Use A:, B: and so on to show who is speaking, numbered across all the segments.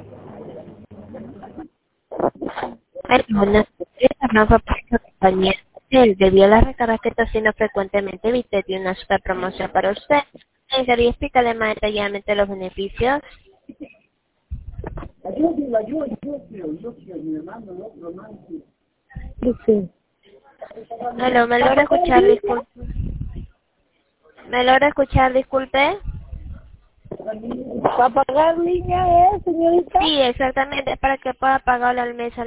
A: Buenas noches, compañía. Debido a las recargas que está haciendo frecuentemente, Viste tiene una super promoción para usted. ¿Me gustaría explicarle más detalladamente los beneficios?
B: Sí.
A: Aló, ¿me logra escuchar? Disculpe. ¿Me logra escuchar? Disculpe.
B: ¿Para pagar línea señorita?
A: Sí, exactamente, es para que pueda pagarlo al mes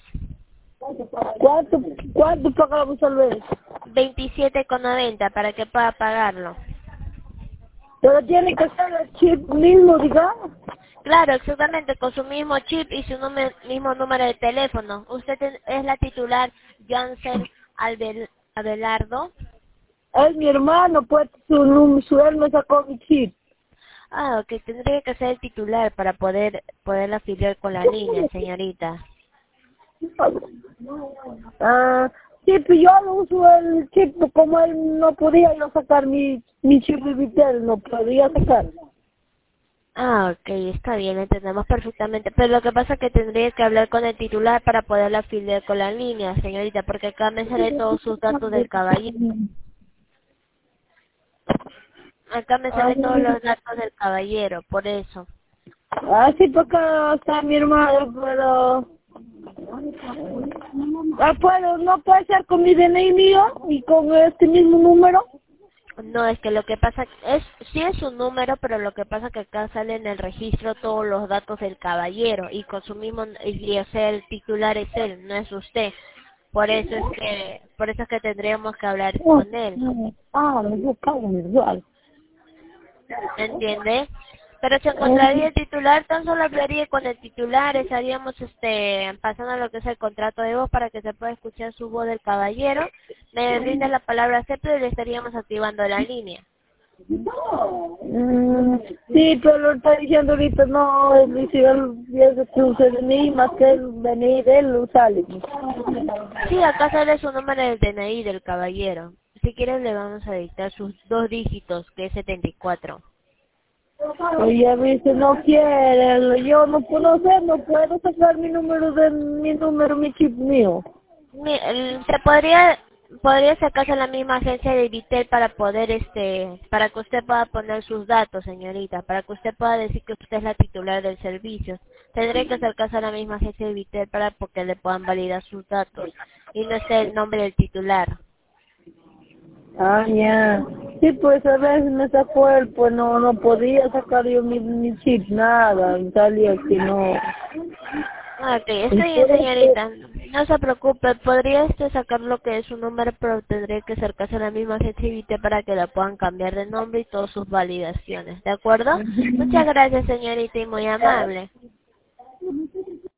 B: ¿Cuánto pagamos al mes?
A: 27,90 para que pueda pagarlo.
B: Pero tiene que ser el chip mismo, digamos.
A: Claro, exactamente, con su mismo chip y su mismo número de teléfono. Usted es la titular Jansen Abelardo.
B: Es mi hermano, pues su él me sacó mi chip.
A: Ah, ok, tendría que ser el titular para poder afiliar con la niña, señorita.
B: Sí, pues yo lo uso el chip, como él no podía yo sacar mi chip de Vitel, no podía sacar.
A: Ah, ok, está bien, entendemos perfectamente. Pero lo que pasa es que tendría que hablar con el titular para poder afiliar con la niña, señorita, porque acá me sale todos sus datos del caballero. Acá me sale todos los datos del caballero, por eso.
B: Sí, porque acá está mi hermano, pero... no puede ser con mi DNI mío y con este mismo número.
A: No, es que lo que pasa sí es un número, pero lo que pasa que acá sale en el registro todos los datos del caballero y con su mismo, y o sea, el titular es él, no es usted. Por eso es que tendríamos que hablar con él.
B: Me cago en el igual.
A: ¿Entiende? Pero si encontraría el titular, tan solo hablaría con el titular, estaríamos pasando lo que es el contrato de voz para que se pueda escuchar su voz del caballero, me brinda la palabra acepto y le estaríamos activando la línea.
B: Sí, pero lo está diciendo ahorita, no, si él piensa que use DNI, más que el DNI de él lo sale.
A: Sí, acá sale su número del DNI del caballero. Si quieres le vamos a dictar sus 2 dígitos, que es 74.
B: Oye, a mí se no quiere, yo no puedo sacar mi chip mío.
A: Se podría sacarse a la misma agencia de Vitel para poder para que usted pueda poner sus datos, señorita, para que usted pueda decir que usted es la titular del servicio. Tendré que acercarse a la misma agencia de Vitel para que le puedan validar sus datos y no esté el nombre del titular.
B: Ya. Sí, pues a veces me sacó él, pues no podía sacar yo mi chip, nada, salía que no.
A: Ok, está bien, señorita. No se preocupe, podría sacar lo que es su número, pero tendría que acercarse a la misma agencia de VT para que la puedan cambiar de nombre y todas sus validaciones, ¿de acuerdo? Muchas gracias, señorita, y muy amable.